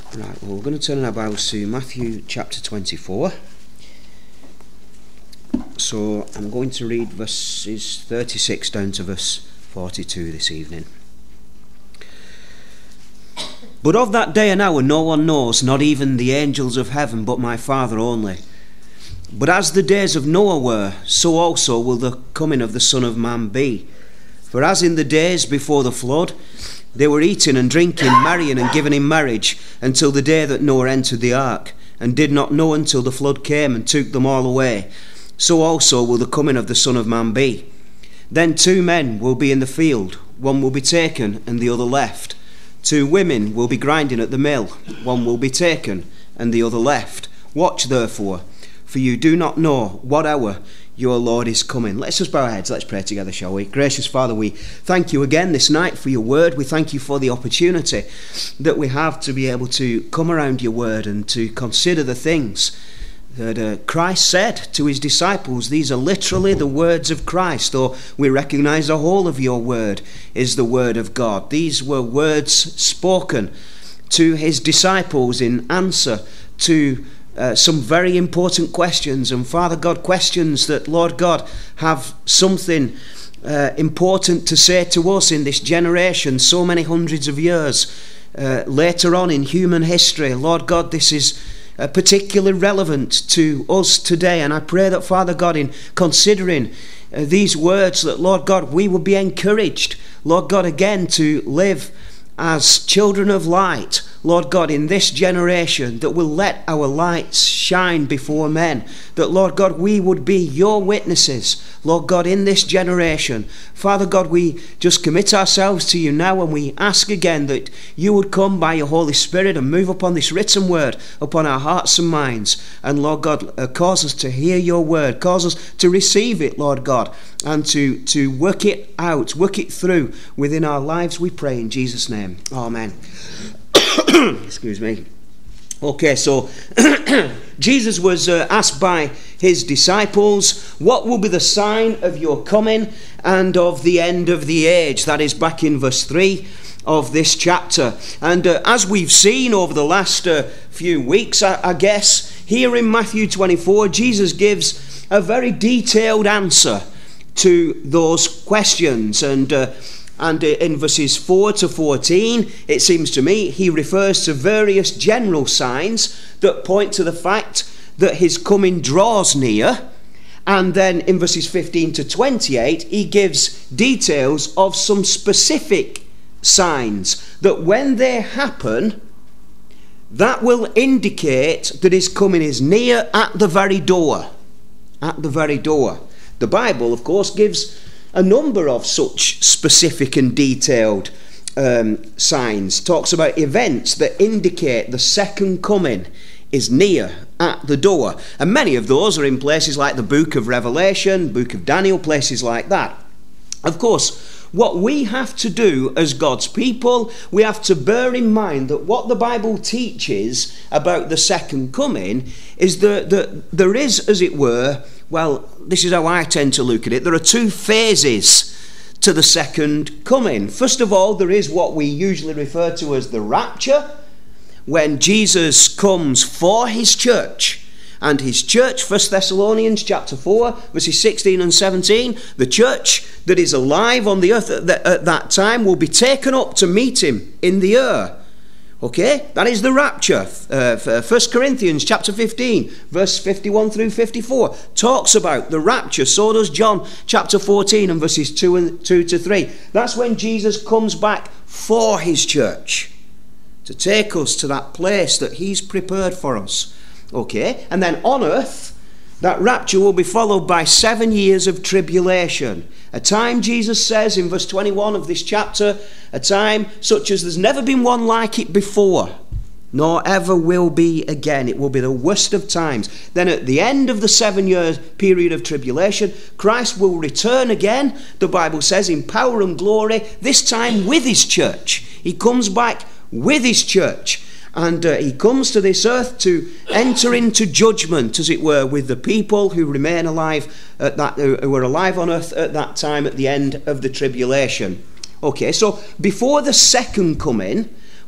Right, well, we're going to turn our Bibles to Matthew chapter 24. So I'm going to read verses 36 down to verse 42 this evening. But of that day and hour no one knows, not even the angels of heaven, but my Father only. But as the days of Noah were, so also will the coming of the Son of Man be. For as in the days before the flood, they were eating and drinking, marrying and giving in marriage, until the day that Noah entered the ark, and did not know until the flood came and took them all away. So also will the coming of the Son of Man be. Then 2 men will be in the field, one will be taken and the other left. 2 women will be grinding at the mill, one will be taken and the other left. Watch therefore, for you do not know what hour your Lord is coming. Let's just bow our heads, let's pray together, shall we? Gracious Father, we thank you again this night for your word. We thank you for the opportunity that we have to be able to come around your word and to consider the things that Christ said to his disciples. These are literally the words of Christ, though we recognise the whole of your word is the word of God. These were words spoken to his disciples in answer to some very important questions, and Father God, questions that, Lord God, have something important to say to us in this generation, so many hundreds of years later on in human history. Lord God, this is particularly relevant to us today, and I pray that, Father God, in considering these words, that, Lord God, we will be encouraged, Lord God, again to live as children of light, Lord God, in this generation, that will let our lights shine before men, that, Lord God, we would be your witnesses, Lord God, in this generation. Father God, we just commit ourselves to you now, and we ask again that you would come by your Holy Spirit and move upon this written word, upon our hearts and minds, and, Lord God, cause us to hear your word, cause us to receive it, Lord God, and to work it out, work it through within our lives, we pray in Jesus' name. Amen. Excuse me. Okay, so Jesus was asked by his disciples, what will be the sign of your coming and of the end of the age? That is back in verse 3 of this chapter. And as we've seen over the last few weeks, I guess, here in Matthew 24, Jesus gives a very detailed answer to those questions. And in verses 4 to 14, it seems to me, he refers to various general signs that point to the fact that his coming draws near. And then in verses 15 to 28, he gives details of some specific signs that when they happen, that will indicate that his coming is near, at the very door. At the very door. The Bible, of course, gives a number of such specific and detailed signs. Talks about events that indicate the second coming is near, at the door. And many of those are in places like the book of Revelation, book of Daniel, places like that. Of course, what we have to do as God's people, we have to bear in mind that what the Bible teaches about the second coming is that there is, as it were, well, this is how I tend to look at it, there are 2 phases to the second coming. First of all, there is what we usually refer to as the rapture, when Jesus comes for his church. And his church, 1 Thessalonians chapter 4, verses 16 and 17, the church that is alive on the earth at that time will be taken up to meet him in the air. Okay, that is the rapture. 1 Corinthians chapter 15, verse 51 through 54, talks about the rapture. So does John chapter 14 and verses 2 to 3. That's when Jesus comes back for his church, to take us to that place that he's prepared for us. Okay, and then on earth, that rapture will be followed by 7 years of tribulation. A time, Jesus says in verse 21 of this chapter, a time such as there's never been one like it before, nor ever will be again. It will be the worst of times. Then at the end of the 7-year period of tribulation, Christ will return again, the Bible says, in power and glory, this time with his church. He comes back with his church. And he comes to this earth to enter into judgment, as it were, with the people who remain alive who were alive on earth at that time, at the end of the tribulation. Okay, so before the second coming,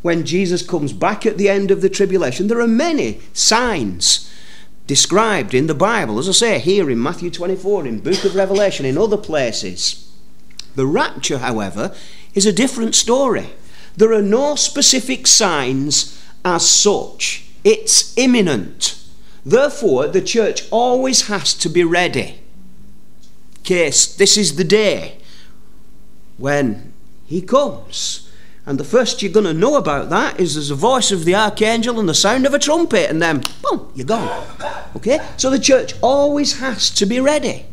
when Jesus comes back at the end of the tribulation, there are many signs described in the Bible, as I say, here in Matthew 24, in Book of Revelation, in other places. The rapture, however, is a different story. There are no specific signs as such. It's imminent. Therefore, the church always has to be ready. In case this is the day when he comes. And the first you're going to know about that is there's a voice of the archangel and the sound of a trumpet, and then, boom, you're gone. Okay? So the church always has to be ready.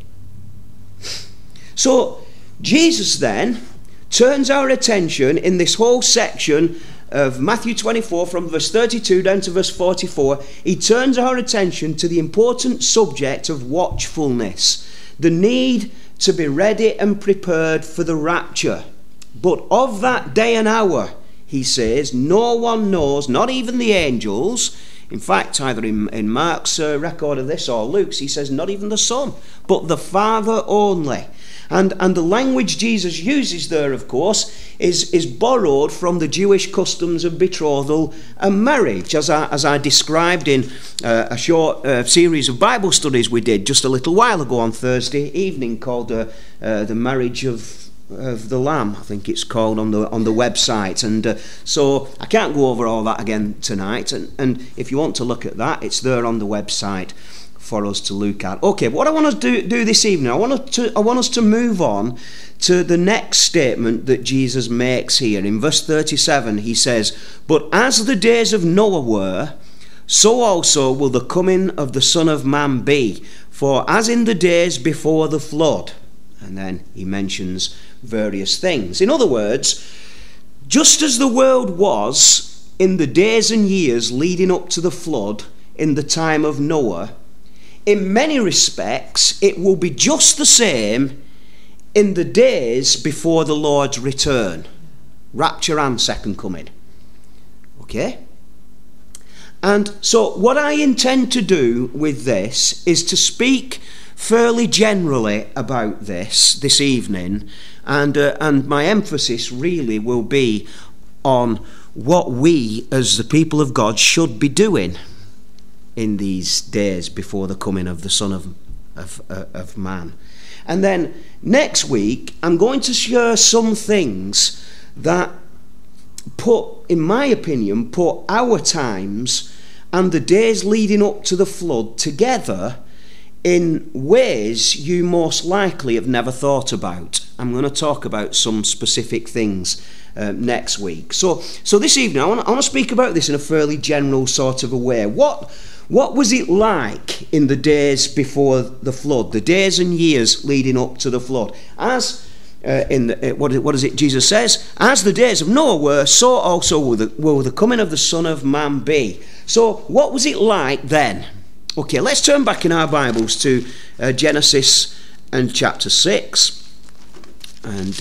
So Jesus then turns our attention in this whole section of Matthew 24 from verse 32 down to verse 44. He turns our attention to the important subject of watchfulness, the need to be ready and prepared for the rapture. But of that day and hour, he says, no one knows, not even the angels. In fact, either in Mark's record of this or Luke's, he says not even the Son, but the Father only. And the language Jesus uses there, of course, is borrowed from the Jewish customs of betrothal and marriage, as I described in a short series of Bible studies we did just a little while ago on Thursday evening, called the Marriage of the Lamb, I think it's called, on the website. And so I can't go over all that again tonight. And if you want to look at that, it's there on the website for us to look at. Okay, what I want to do this evening, I want us to move on to the next statement that Jesus makes here. In verse 37, he says, "But as the days of Noah were, so also will the coming of the Son of Man be. For as in the days before the flood," and then he mentions various things. In other words, just as the world was in the days and years leading up to the flood in the time of Noah, in many respects it will be just the same in the days before the Lord's return, rapture and second coming. Okay? And so what I intend to do with this is to speak fairly generally about this evening, and my emphasis really will be on what we as the people of God should be doing in these days before the coming of the Son of Man. And then next week I'm going to share some things that in my opinion, put our times and the days leading up to the flood together in ways you most likely have never thought about. I'm going to talk about some specific things next week. So this evening I want to speak about this in a fairly general sort of a way. What was it like in the days before the flood, the days and years leading up to the flood? As what is it Jesus says? As the days of Noah were, so also will the coming of the Son of Man be. So what was it like then? Okay, let's turn back in our Bibles to Genesis and chapter 6. And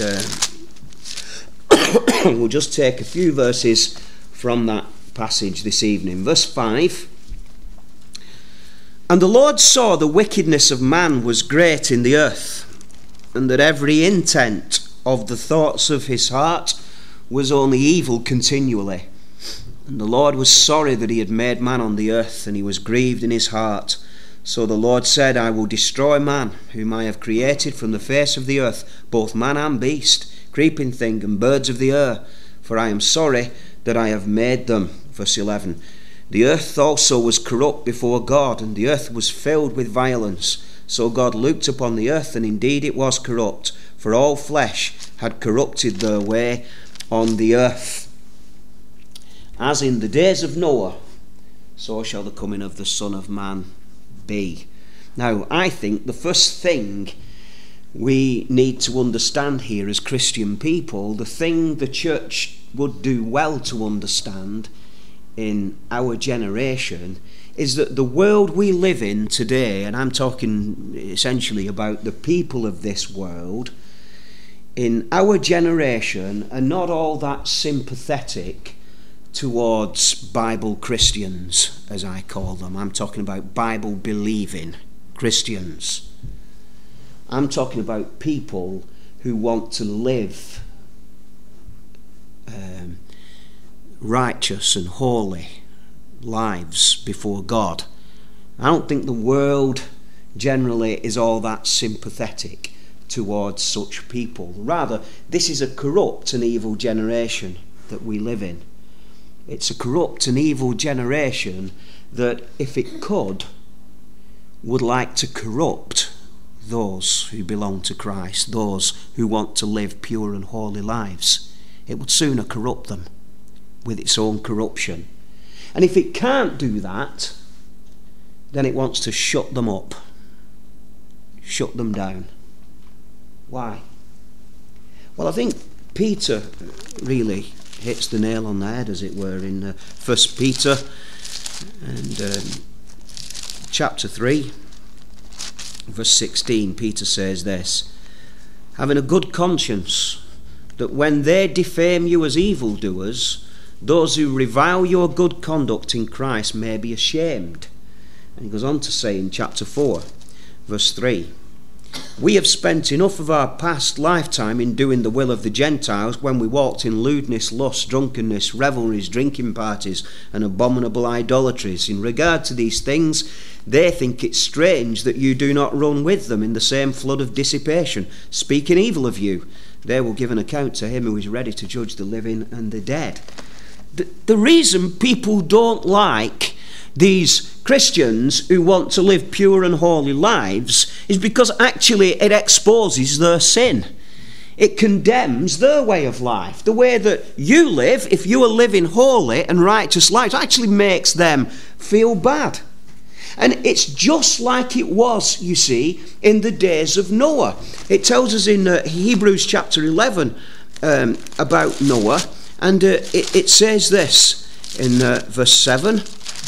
we'll just take a few verses from that passage this evening. Verse 5. "And the Lord saw the wickedness of man was great in the earth, and that every intent of the thoughts of his heart was only evil continually. And the Lord was sorry that he had made man on the earth, and he was grieved in his heart. So the Lord said, I will destroy man, whom I have created from the face of the earth, both man and beast, creeping thing, and birds of the air, for I am sorry that I have made them." Verse 11. "The earth also was corrupt before God, and the earth was filled with violence. So God looked upon the earth, and indeed it was corrupt, for all flesh had corrupted their way on the earth. As in the days of Noah, so shall the coming of the Son of Man be." Now, I think the first thing we need to understand here as Christian people, the thing the church would do well to understand in our generation, is that the world we live in today, and I'm talking essentially about the people of this world, in our generation are not all that sympathetic towards Bible Christians, as I call them. I'm talking about Bible believing Christians. I'm talking about people who want to live righteous and holy lives before God. I don't think the world generally is all that sympathetic towards such people. Rather, this is a corrupt and evil generation that we live in. It's a corrupt and evil generation that, if it could, would like to corrupt those who belong to Christ, those who want to live pure and holy lives. It would sooner corrupt them with its own corruption. And if it can't do that, then it wants to shut them up, shut them down. Why? Well, I think Peter really hits the nail on the head, as it were, in 1 Peter and chapter 3, verse 16. Peter says this: having a good conscience, that when they defame you as evildoers, those who revile your good conduct in Christ may be ashamed. And he goes on to say in chapter 4, verse 3, we have spent enough of our past lifetime in doing the will of the Gentiles, when we walked in lewdness, lust, drunkenness, revelries, drinking parties, and abominable idolatries. In regard to these things, they think it strange that you do not run with them in the same flood of dissipation, speaking evil of you. They will give an account to him who is ready to judge the living and the dead. The reason people don't like these Christians who want to live pure and holy lives is because actually it exposes their sin. It condemns their way of life. The way that you live, if you are living holy and righteous lives, actually makes them feel bad. And it's just like it was, you see, in the days of Noah. It tells us in Hebrews chapter 11 about Noah, and it says this in verse 7.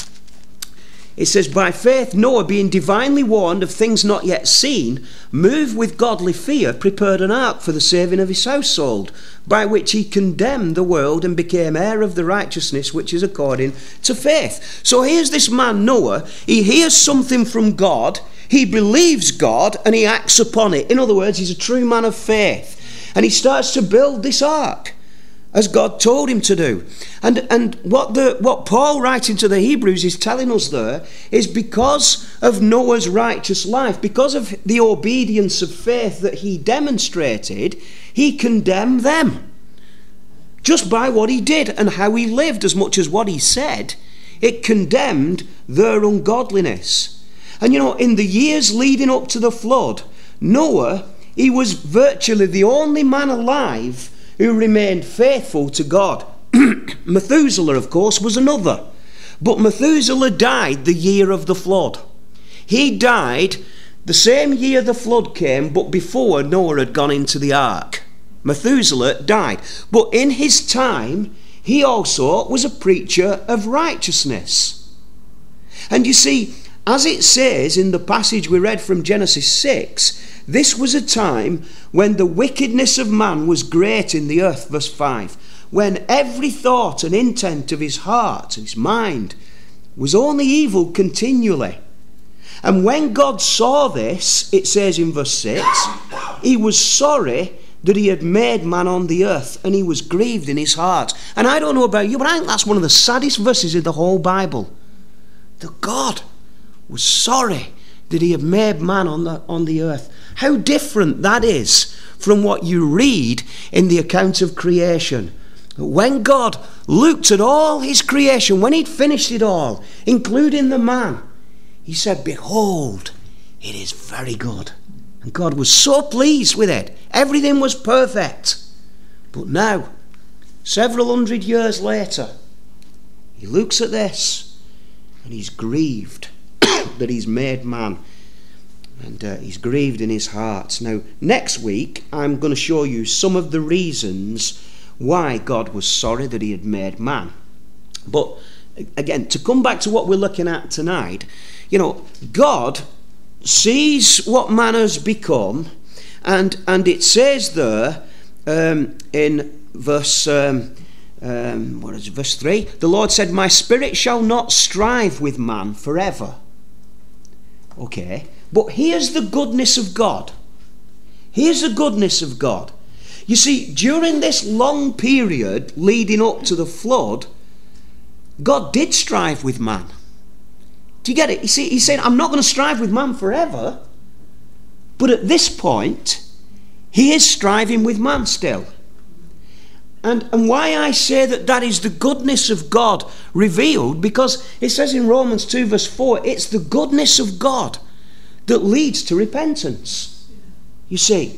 It says, by faith Noah, being divinely warned of things not yet seen, moved with godly fear, prepared an ark for the saving of his household, by which he condemned the world and became heir of the righteousness which is according to faith. So here's this man Noah. He hears something from God, he believes God, and he acts upon it. In other words, he's a true man of faith, and he starts to build this ark as God told him to do. And what Paul, writing to the Hebrews, is telling us there is because of Noah's righteous life, because of the obedience of faith that he demonstrated, he condemned them. Just by what he did and how he lived, as much as what he said, it condemned their ungodliness. And you know, in the years leading up to the flood, Noah, he was virtually the only man alive who remained faithful to God. Methuselah, of course, was another. But Methuselah died the year of the flood. He died the same year the flood came, but before Noah had gone into the ark. Methuselah died. But in his time, he also was a preacher of righteousness. And you see, as it says in the passage we read from Genesis 6, this was a time when the wickedness of man was great in the earth, verse 5, when every thought and intent of his heart and his mind was only evil continually. And when God saw this, it says in verse 6, he was sorry that he had made man on the earth, and he was grieved in his heart. And I don't know about you, but I think that's one of the saddest verses in the whole Bible. That God was sorry that he had made man on the earth. How different that is from what you read in the account of creation. When God looked at all his creation, when he'd finished it all, including the man, he said, behold, it is very good. And God was so pleased with it. Everything was perfect. But now, several hundred years later, he looks at this and he's grieved that he's made man. And he's grieved in his heart. Now, next week, I'm going to show you some of the reasons why God was sorry that he had made man. But, again, to come back to what we're looking at tonight, you know, God sees what man has become, and it says there in verse... verse 3? The Lord said, my spirit shall not strive with man forever. Okay, but here's the goodness of God. Here's the goodness of God. You see, during this long period leading up to the flood, God did strive with man. Do you get it? You see, he's saying, I'm not going to strive with man forever. But at this point, he is striving with man still. And why I say that is the goodness of God revealed, because it says in Romans 2 verse 4, it's the goodness of God that leads to repentance. You see.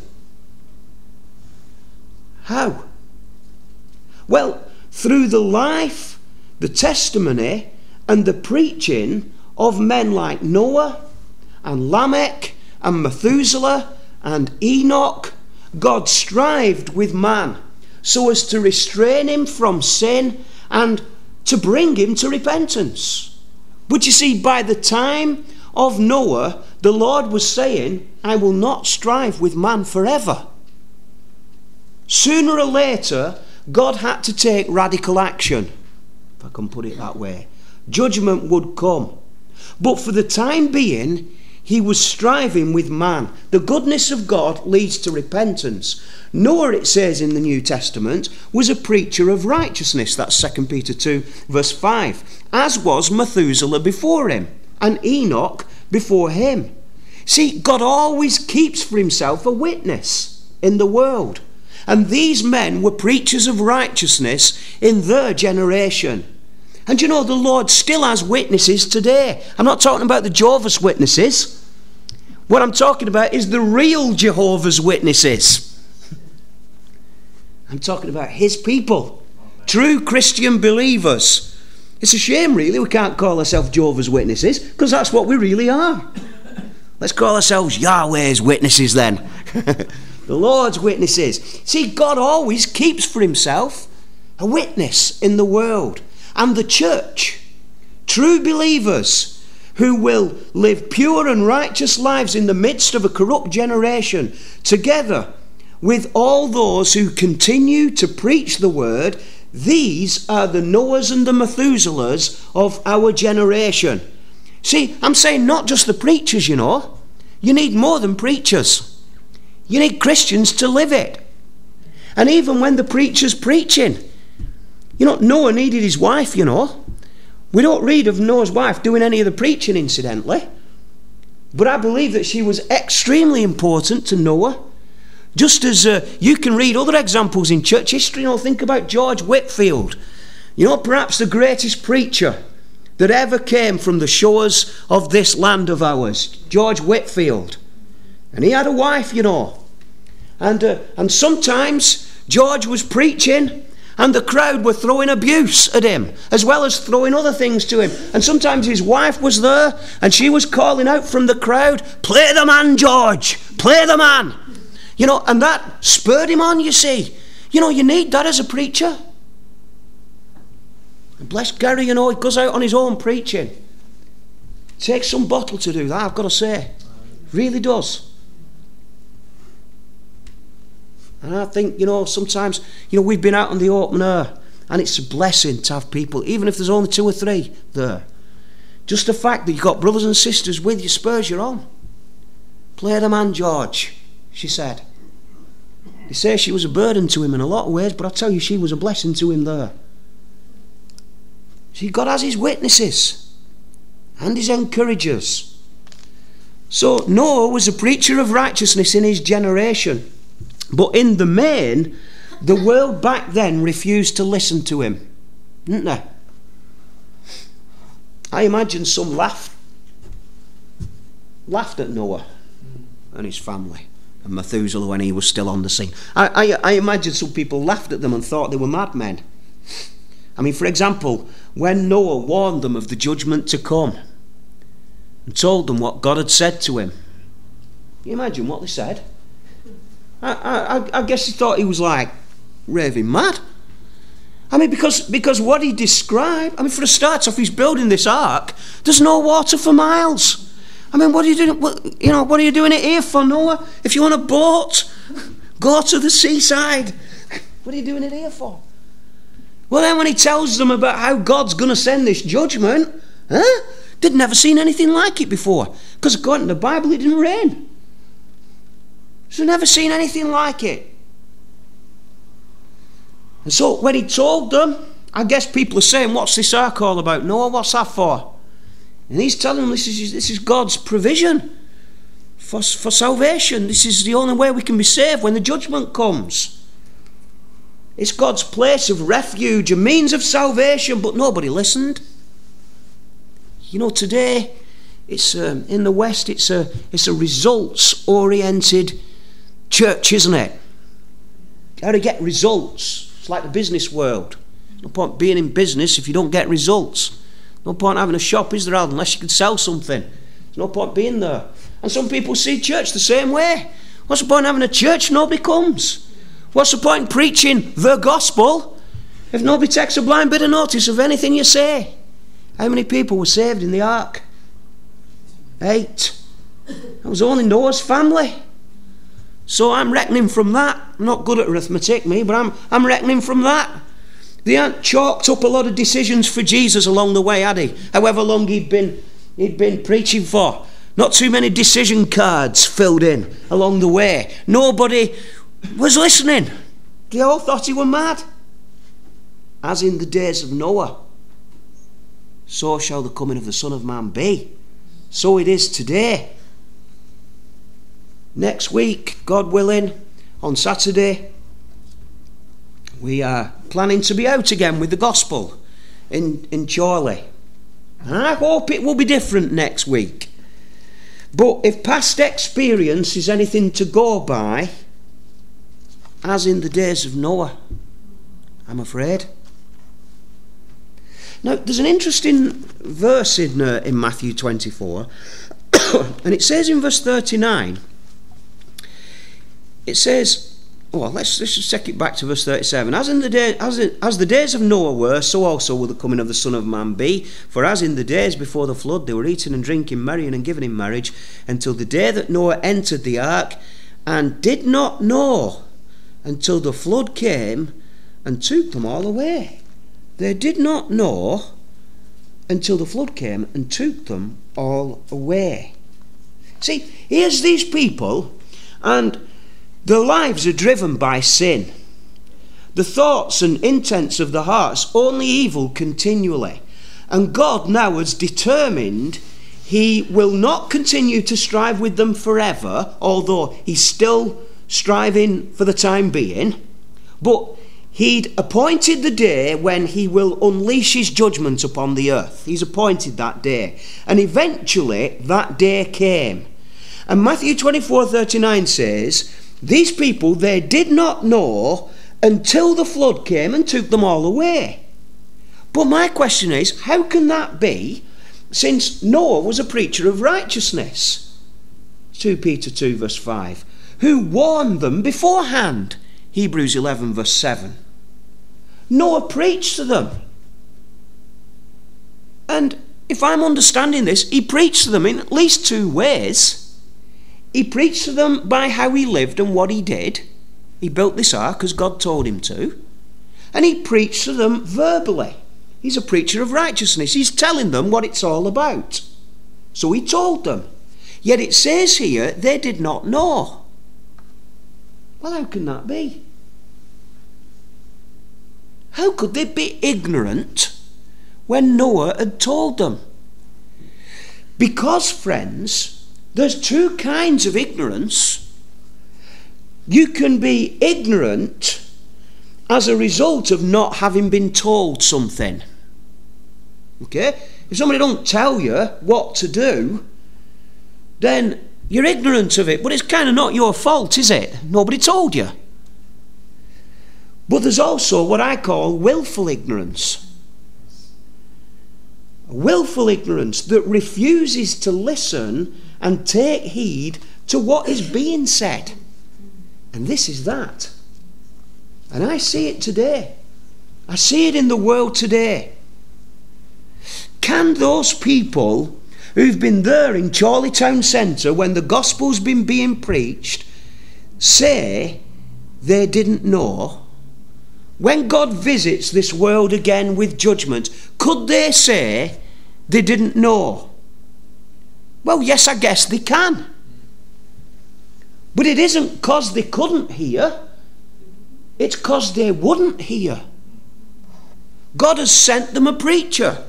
How? Well, through the life, the testimony, and the preaching of men like Noah, and Lamech, and Methuselah, and Enoch, God strived with man so as to restrain him from sin and to bring him to repentance. But you see, by the time of Noah, the Lord was saying, I will not strive with man forever. Sooner or later, God had to take radical action, if I can put it that way. Judgment would come. But for the time being, he was striving with man. The goodness of God leads to repentance. Noah, it says in the New Testament, was a preacher of righteousness. That's 2 Peter 2 verse 5. As was Methuselah before him, and Enoch before him. See, God always keeps for himself a witness in the world. And these men were preachers of righteousness in their generation. And you know, the Lord still has witnesses today. I'm not talking about the Jehovah's Witnesses. What I'm talking about is the real Jehovah's Witnesses. I'm talking about his people. True Christian believers. It's a shame, really, we can't call ourselves Jehovah's Witnesses, because that's what we really are. Let's call ourselves Yahweh's Witnesses then. The Lord's witnesses. See, God always keeps for himself a witness in the world. And the church, true believers who will live pure and righteous lives in the midst of a corrupt generation, together with all those who continue to preach the word, these are the Noahs and the Methuselahs of our generation. See, I'm saying not just the preachers, you know. You need more than preachers. You need Christians to live it. And even when the preacher's preaching, you know, Noah needed his wife, you know. We don't read of Noah's wife doing any of the preaching, incidentally. But I believe that she was extremely important to Noah. Just as you can read other examples in church history. You know, think about George Whitefield. You know, perhaps the greatest preacher that ever came from the shores of this land of ours. George Whitefield. And he had a wife, you know. And sometimes George was preaching and the crowd were throwing abuse at him, as well as throwing other things to him. And sometimes his wife was there and she was calling out from the crowd, "Play the man, George! Play the man!" You know, and that spurred him on, you see. You know, you need that as a preacher. And bless Gary, you know, he goes out on his own preaching. Takes some bottle to do that, I've got to say. Really does. And I think, you know, sometimes, you know, we've been out on the open air and it's a blessing to have people, even if there's only 2 or 3 there. Just the fact that you've got brothers and sisters with you spurs you on. Play the man, George, she said. They say she was a burden to him in a lot of ways, but I tell you, she was a blessing to him there. See, God has his witnesses and his encouragers. So Noah was a preacher of righteousness in his generation. But in the main, the world back then refused to listen to him, didn't they? I imagine some laughed at Noah and his family, and Methuselah when he was still on the scene. I imagine some people laughed at them and thought they were madmen. I mean, for example, when Noah warned them of the judgment to come and told them what God had said to him, can you imagine what they said? I guess he thought he was like raving mad. I mean, because what he described, I mean, for a start off, he's building this ark. There's no water for miles. I mean, what are you doing? What are you doing it here for, Noah? If you want a boat, go to the seaside. What are you doing it here for? Well, then when he tells them about how God's going to send this judgment, they'd never seen anything like it before. Because according to the Bible, it didn't rain. So never seen anything like it. And so when he told them I guess people are saying, what's this ark all about? Noah, what's that for? And he's telling them this is God's provision for salvation. This is the only way we can be saved when the judgment comes. It's God's place of refuge, a means of salvation, but nobody listened. You know, today, it's in the West, it's a results-oriented church, isn't it? How to get results. It's like the business world. No point being in business if you don't get results. No point having a shop, is there, Al, unless you can sell something. There's no point being there. And some people see church the same way. What's the point having a church if nobody comes? What's the point in preaching the gospel if nobody takes a blind bit of notice of anything you say? How many people were saved in the ark? 8. That was only Noah's family. So I'm reckoning from that. I'm not good at arithmetic, me, but I'm reckoning from that. They hadn't chalked up a lot of decisions for Jesus along the way, had he? However long he'd been preaching for. Not too many decision cards filled in along the way. Nobody was listening. They all thought he were mad. As in the days of Noah, so shall the coming of the Son of Man be. So it is today. Next week, God willing, on Saturday, we are planning to be out again with the gospel in Chorley. And I hope it will be different next week. But if past experience is anything to go by, as in the days of Noah, I'm afraid. Now, there's an interesting verse in Matthew 24, and it says in verse 39, it says, well, let's just take it back to verse 37. As the days of Noah were, so also will the coming of the Son of Man be. For as in the days before the flood, they were eating and drinking, marrying and giving in marriage, until the day that Noah entered the ark, and did not know until the flood came and took them all away. They did not know until the flood came and took them all away. See, here's these people, and their lives are driven by sin. The thoughts and intents of the hearts only evil continually. And God now has determined he will not continue to strive with them forever, although he's still striving for the time being. But he'd appointed the day when he will unleash his judgment upon the earth. He's appointed that day. And eventually that day came. And Matthew 24:39 says, these people, they did not know until the flood came and took them all away. But my question is, how can that be, since Noah was a preacher of righteousness? 2 Peter 2 verse 5. Who warned them beforehand? Hebrews 11 verse 7. Noah preached to them. And if I'm understanding this, he preached to them in at least 2 ways. He preached to them by how he lived and what he did. He built this ark as God told him to. And he preached to them verbally. He's a preacher of righteousness. He's telling them what it's all about. So he told them. Yet it says here, they did not know. Well, how can that be? How could they be ignorant when Noah had told them? Because, friends, there's 2 kinds of ignorance. You can be ignorant as a result of not having been told something. Okay? If somebody don't tell you what to do, then you're ignorant of it. But it's kind of not your fault, is it? Nobody told you. But there's also what I call willful ignorance. Willful ignorance that refuses to listen and take heed to what is being said. And this is that. And I see it today. I see it in the world today. Can those people who've been there in Chorley Town Centre when the gospel's been being preached say they didn't know? When God visits this world again with judgment, could they say they didn't know? Well, yes, I guess they can. But it isn't because they couldn't hear. It's because they wouldn't hear. God has sent them a preacher.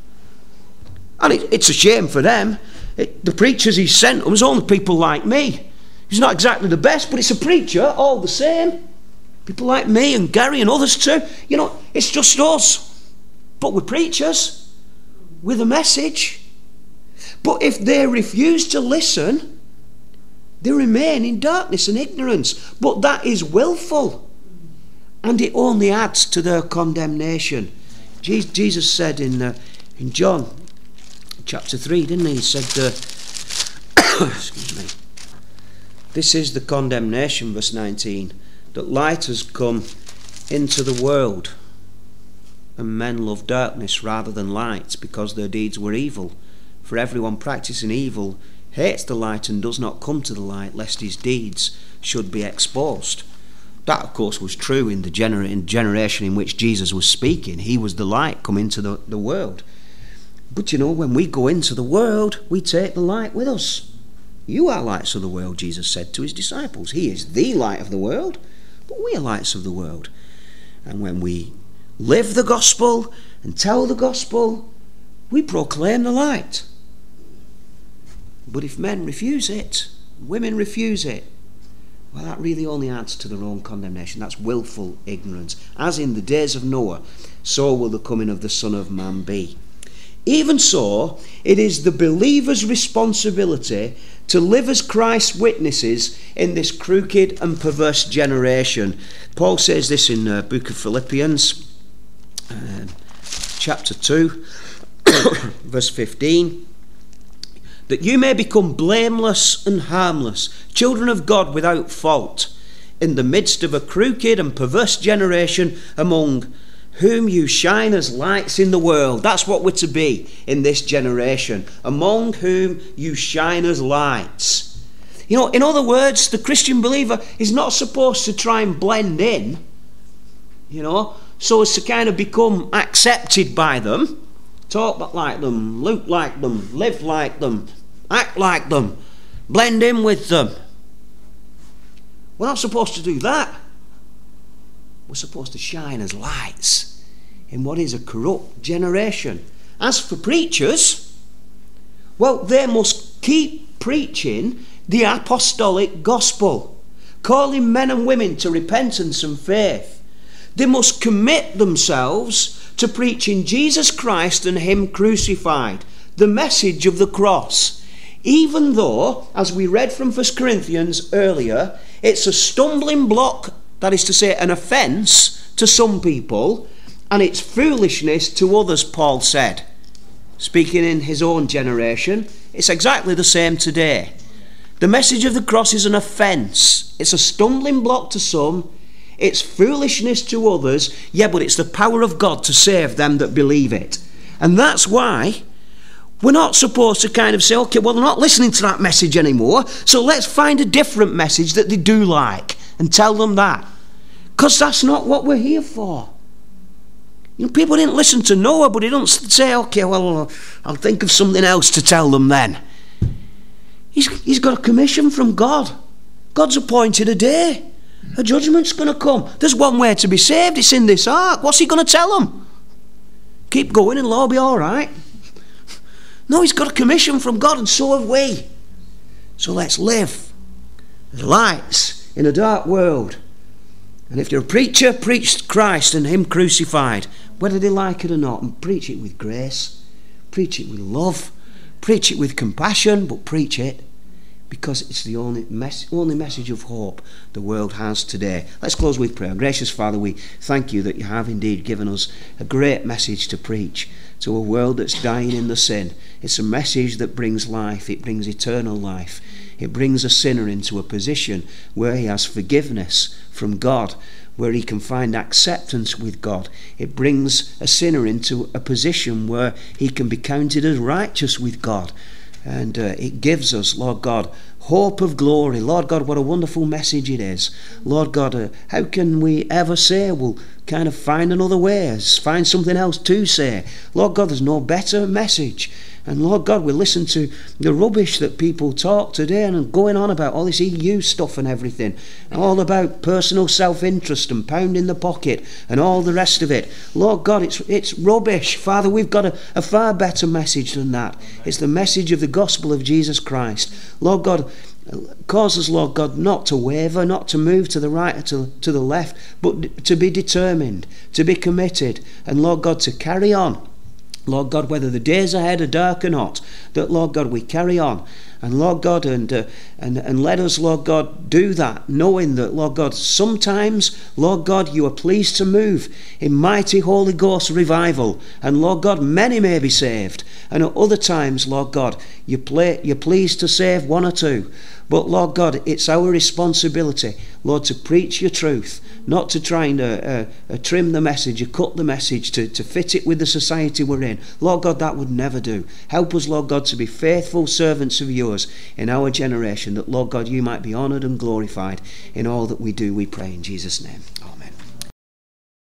And it's a shame for them. The preachers he sent them is only people like me. He's not exactly the best, but it's a preacher all the same. People like me and Gary and others too. You know, it's just us. But we're preachers with a message. But if they refuse to listen, they remain in darkness and ignorance. But that is willful. And it only adds to their condemnation. Jesus said in John chapter 3, didn't he? He said, excuse me, this is the condemnation, verse 19, that light has come into the world, and men love darkness rather than light, because their deeds were evil. For everyone practicing evil hates the light and does not come to the light, lest his deeds should be exposed. That, of course, was true in the generation in which Jesus was speaking. He was the light come into the world. But you know, when we go into the world, we take the light with us. You are lights of the world, Jesus said to his disciples. He is the light of the world, but we are lights of the world. And when we live the gospel and tell the gospel, we proclaim the light. But if men refuse it, women refuse it, well, that really only adds to their own condemnation. That's willful ignorance. As in the days of Noah, so will the coming of the Son of Man be. Even so, it is the believer's responsibility to live as Christ's witnesses in this crooked and perverse generation. Paul says this in the book of Philippians, chapter 2, verse 15. That you may become blameless and harmless, children of God without fault, in the midst of a crooked and perverse generation, among whom you shine as lights in the world. That's what we're to be in this generation, among whom you shine as lights. You know, in other words, the Christian believer is not supposed to try and blend in, you know, so as to kind of become accepted by them, talk like them, look like them, live like them, act like them, blend in with them. We're not supposed to do that. We're supposed to shine as lights in what is a corrupt generation. As for preachers, well, they must keep preaching the apostolic gospel, calling men and women to repentance and faith. They must commit themselves to preaching Jesus Christ and Him crucified, the message of the cross. Even though, as we read from 1 Corinthians earlier, it's a stumbling block, that is to say, an offence to some people, and it's foolishness to others, Paul said. Speaking in his own generation, it's exactly the same today. The message of the cross is an offence. It's a stumbling block to some, it's foolishness to others, yeah, but it's the power of God to save them that believe it. And that's why we're not supposed to kind of say, okay, well, they're not listening to that message anymore, so let's find a different message that they do like and tell them that. Because that's not what we're here for. You know, people didn't listen to Noah, but he don't say, okay, well, I'll think of something else to tell them then. He's got a commission from God. God's appointed a day. A judgment's going to come. There's one way to be saved. It's in this ark. What's he going to tell them? Keep going and it'll all be all right. No, he's got a commission from God, and so have we. So let's live as lights in a dark world. And if you're a preacher, preach Christ and Him crucified, whether they like it or not, and preach it with grace, preach it with love, preach it with compassion, but preach it because it's the only message of hope the world has today. Let's close with prayer. Gracious Father, we thank you that you have indeed given us a great message to preach to a world that's dying in the sin. It's a message that brings life. It brings eternal life. It brings a sinner into a position where he has forgiveness from God, where he can find acceptance with God. It brings a sinner into a position where he can be counted as righteous with God. And it gives us, Lord God, hope of glory. Lord God, what a wonderful message it is. Lord God, how can we ever say we'll kind of find another way, find something else to say? Lord God, there's no better message. And Lord God, we listen to the rubbish that people talk today and going on about all this EU stuff and everything. All about personal self-interest and pounding the pocket and all the rest of it. Lord God, it's rubbish. Father, we've got a far better message than that. It's the message of the gospel of Jesus Christ. Lord God, cause us, Lord God, not to waver, not to move to the right or to the left, but to be determined, to be committed, and Lord God, to carry on. Lord God, whether the days ahead are dark or not, that, Lord God, we carry on. And Lord God, and let us, Lord God, do that, knowing that, Lord God, sometimes, Lord God, you are pleased to move in mighty Holy Ghost revival. And Lord God, many may be saved. And at other times, Lord God, you're pleased to save one or two. But Lord God, it's our responsibility, Lord, to preach your truth, not to try and trim the message or cut the message to fit it with the society we're in. Lord God, that would never do. Help us, Lord God, to be faithful servants of yours in our generation, that, Lord God, you might be honoured and glorified in all that we do, we pray in Jesus' name. Amen.